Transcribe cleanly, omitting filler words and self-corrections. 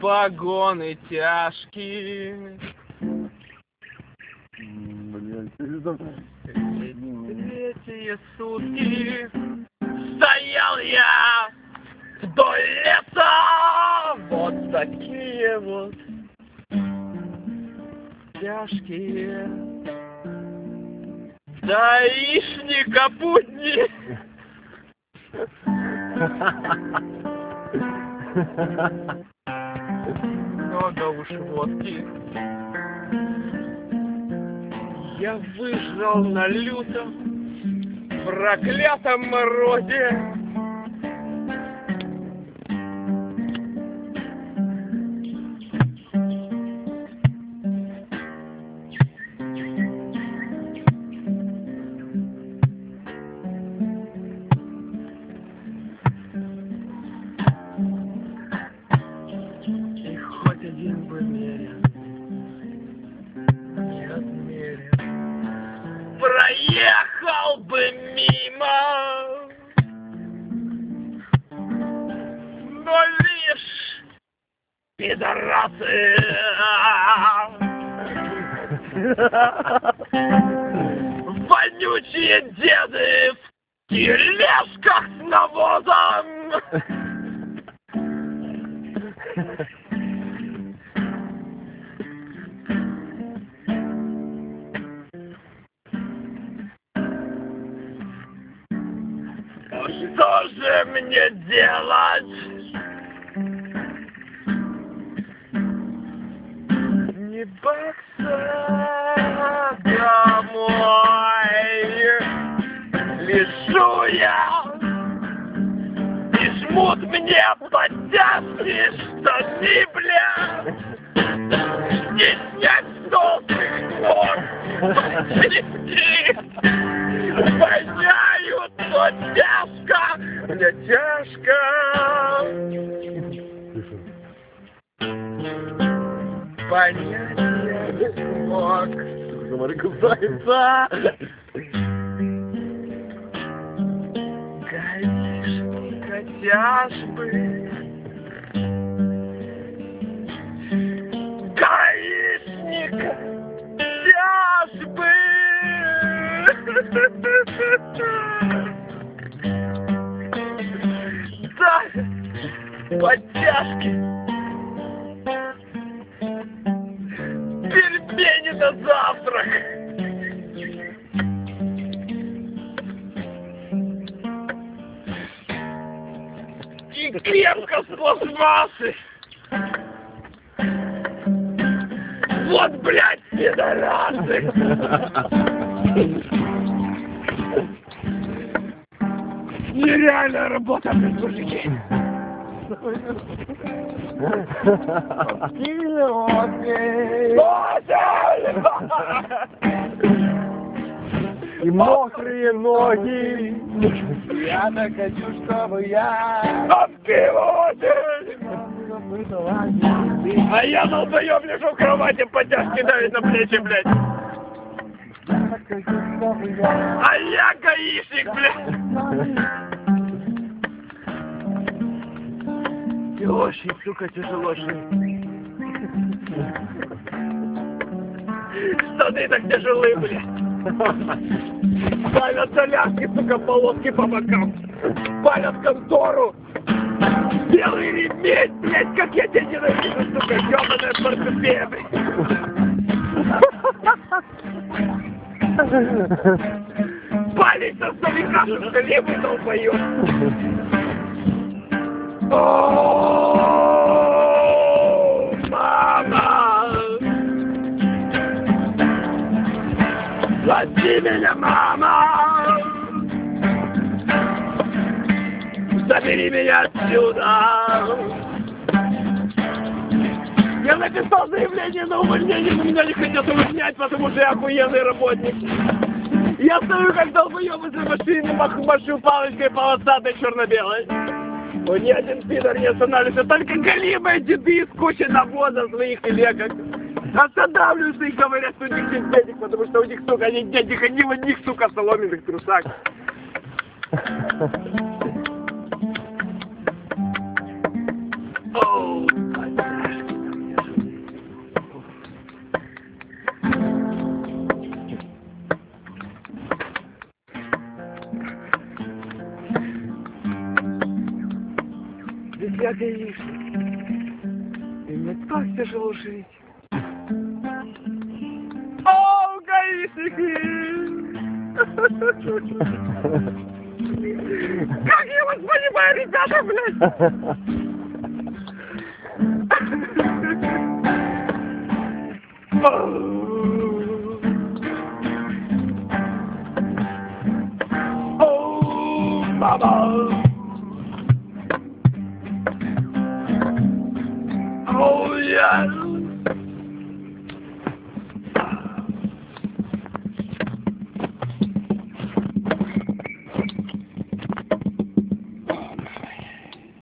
вагоны тяжкие. Третьи сутки стоял я вдоль леса. Вот такие вот тяжкие даишника будни. Много уж водки я выжрал на лютом проклятом морозе. И хоть один бы мерен, не отмерен, проехал бы мимо, но лишь пидорасы вонючие деды в тележках с навозом. Что же мне делать? Не бокса домой лежу я, и жмут мне подтяжки, что ни, бля, не снять толстых ног, почти воняют, но тяжко, мне тяжко. Понять я не смог. Смотри, кусается. Гаишника тяжбы. Гаишника тяжбы. Да, подтяжки. Пельмени на завтрак. И крепко с пластмассы. Вот, блядь, пидорасы. Нереальная работа, блядь, мужики. И мокрые ноги. Я так хочу, чтобы я а я долбоёб лежу в кровати, подтяжки давит на плечи, блядь. А я гаишник, блядь. И очень, сука, тяжело жить. Штаны так тяжелые, блядь. Палят солярки, сука, полоски по бокам. Палят контору. Белый ремень, блядь, как я тебя ненавижу, сука, ёбаная портупея, блядь. Палить со столика, что хлебы долбоёб. О, мама! Спаси меня, мама! Забери меня отсюда! Я написал заявление на увольнение, но меня не хотят увольнять, потому что я охуенный работник. Я стою как долбоёб из машины, машу палочкой полосатой черно-белой. Но ни один пидор не останавливается, только голимые деды с кучей навоза в своих телегах. Останавливаются и говорят, что у них нет денег, потому что у них, сука, нет денег, они в одних, сука, соломенных трусах. Оу, поддержка. как яичник. И мне так тяжело жить. О, гаишники! Как я вас понимаю, ребята, блядь!